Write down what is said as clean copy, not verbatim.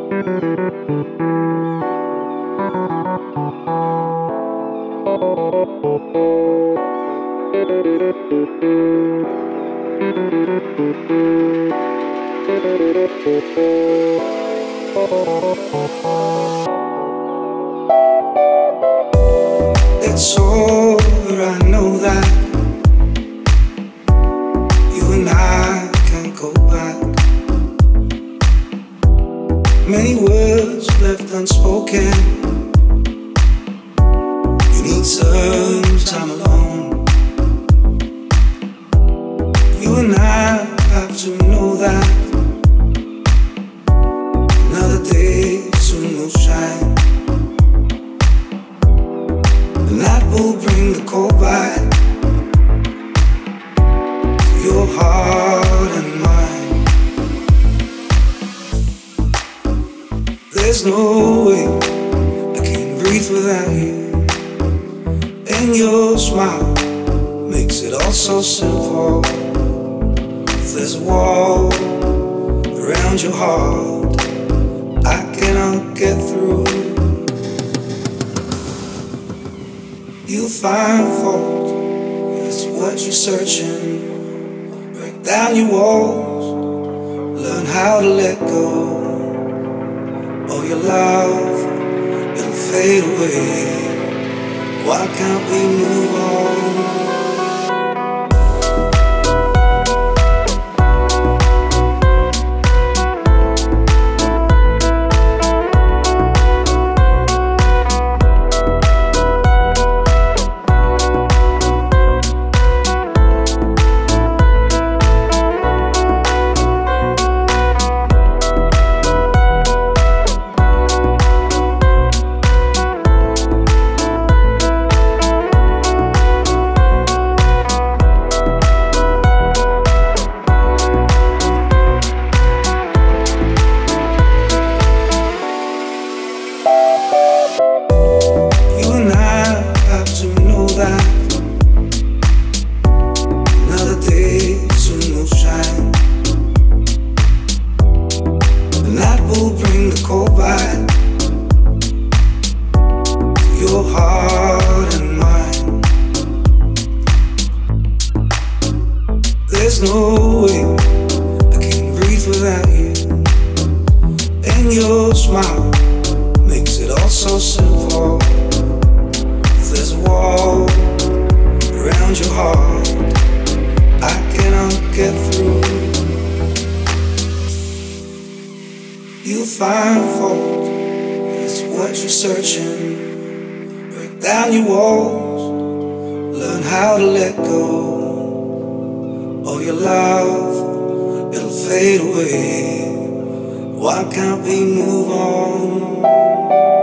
It's over, I know that you and I can't go back. Many words left unspoken. You need some time alone. You and I have to know that another day soon will shine. The night will bring the cold back to your heart and mine. There's no way I can breathe without you, and your smile makes it all so simple. If there's a wall around your heart I cannot get through, you'll find fault if it's what you're searching. Break down your walls, learn how to let go. All your love, it'll fade away. Why can't we move on? There's no way I can breathe without you, and your smile makes it all so simple. If there's a wall around your heart I cannot get through, you'll find fault if it's what you're searching. Break down your walls, learn how to let go. All your love, it'll fade away. Why can't we move on?